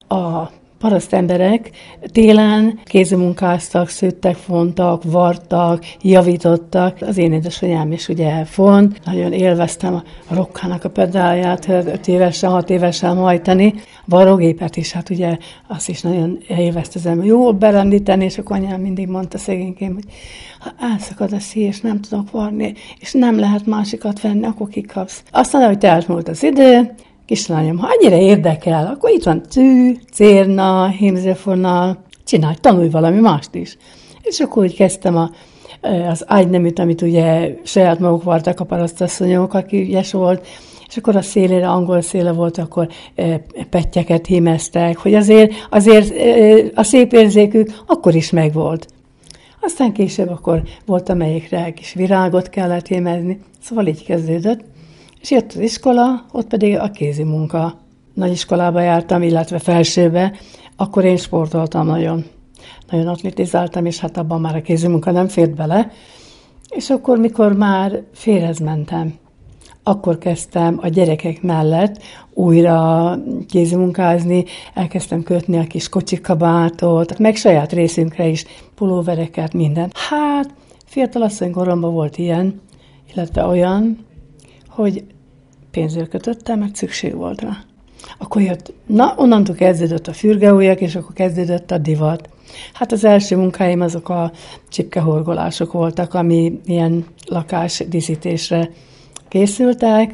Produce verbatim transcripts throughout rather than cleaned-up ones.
A paraszt emberek télen kézimunkáztak, szőttek, fontak, vartak, javítottak. Az én édesanyám is ugye elfont. Nagyon élveztem a rokkának a pedálját, öt évesen, hat évesen hajtani. A varrógépet is, hát ugye azt is nagyon élveztem. Jól berendíteni, és akkor anyám mindig mondta szegénykém, hogy ha elszakad a szíj, és nem tudok varni, és nem lehet másikat venni, akkor kikapsz. Aztán, ahogy elmúlt az idő, kislányom, ha annyira érdekel, akkor itt van tű, cérna, hímzőfornal, csinálj, tanulj valami mást is. És akkor úgy kezdtem a, az ágyneműt, amit ugye saját maguk vartak a parasztasszonyok, aki ügyes volt, és akkor a szélére, angol széle volt, akkor pettyeket hímeztek, hogy azért, azért a szép érzékük akkor is megvolt. Aztán később akkor volt, amelyikre kis virágot kellett hímezni, szóval így kezdődött. És jött az iskola, ott pedig a kézi munka. Nagyiskolába jártam, illetve felsőbe, akkor én sportoltam nagyon. Nagyon atletizáltam, és hát abban már a kézi munka nem fért bele. És akkor, mikor már férhez mentem, akkor kezdtem a gyerekek mellett újra kézimunkázni, elkezdtem kötni a kis kocsikabátot, meg saját részünkre is pulóvereket, mindent. Hát, fiatalasszony koromban volt ilyen, illetve olyan, hogy pénzért kötöttem, mert szükség volt rá. Akkor jött, na, onnantól kezdődött a fürgeujjak, és akkor kezdődött a divat. Hát az első munkáim azok a csipkehorgolások voltak, ami ilyen lakásdíszítésre készültek,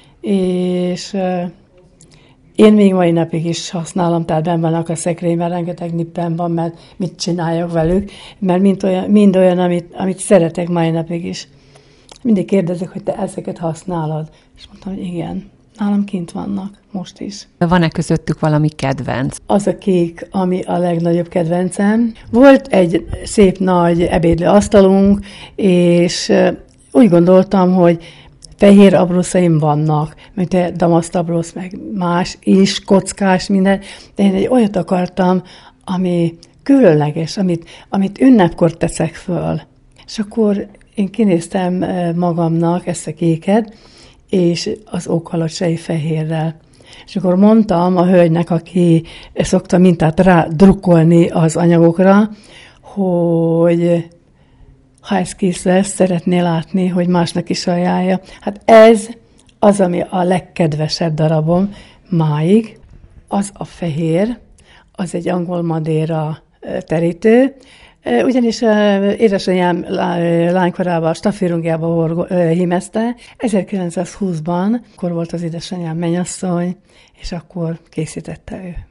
és én még mai napig is használom, tehát benn vannak a szekrényben, rengeteg nippen van, mert mit csináljak velük, mert mind olyan, mind olyan amit, amit szeretek mai napig is. Mindig kérdezek, hogy te ezeket használod. És mondtam, hogy igen, nálam kint vannak, most is. Van-e közöttük valami kedvenc? Az a kék, ami a legnagyobb kedvencem. Volt egy szép nagy ebédlő asztalunk, és úgy gondoltam, hogy fehér abroszaim vannak, mint damaszt abrosz, meg más is, kockás, minden. De én egy olyat akartam, ami különleges, amit, amit ünnepkor teszek föl. És akkor én kinéztem magamnak ezt a kéket, és az ókalacsai fehérrel. És akkor mondtam a hölgynek, aki szokta mintát rá drukkolni az anyagokra, hogy ha ez kész lesz, szeretné látni, hogy másnak is ajánlja. Hát ez az, ami a legkedvesebb darabom máig, az a fehér, az egy angol madéra terítő, ugyanis édesanyám lánykorában stafírungiába hímezte. ezerkilencszázhúszban, akkor volt az édesanyám mennyasszony, és akkor készítette ő.